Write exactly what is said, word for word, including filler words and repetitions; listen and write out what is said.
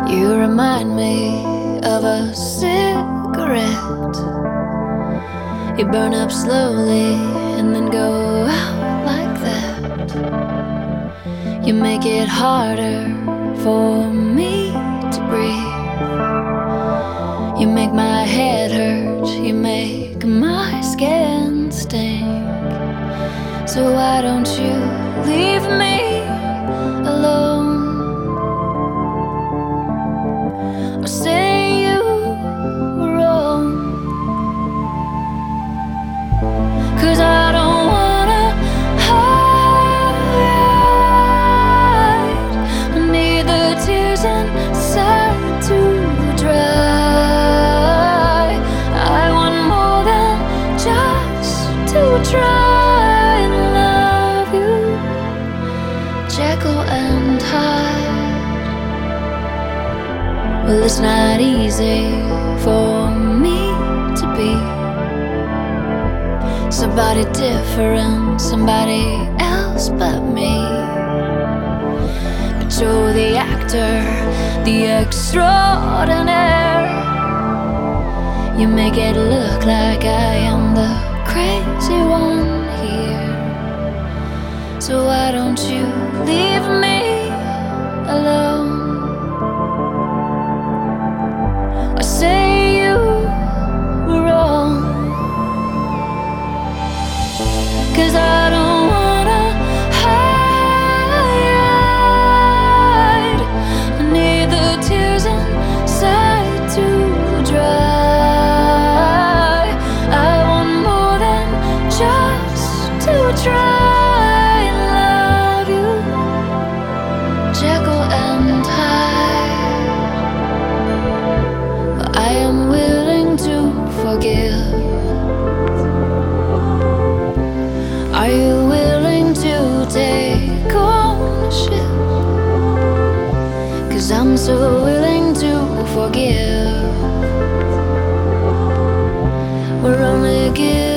You remind me of a cigarette. You burn up slowly and then go out like that. You make it harder for me to breathe. You make my head hurt. You make my skin stink. So why don't you leave me alone? Or say you were wrong? 'Cause I don't wanna hide. I need the tears inside to dry. I want more than just to try and love you, Jekyll and Hyde. Well, it's not easy for me to be somebody different, somebody else but me. But you're the actor, the extraordinaire. You make it look like I am the crazy one here. So why don't you leave me alone? Or say you were wrong? 'Cause I don't wanna hide. I need the tears inside to dry. I want more than just to try and love you, Jekyll and Hyde. But I am willing to forgive. Are you willing to take ownership? 'Cause I'm so willing to forgive. We're only giving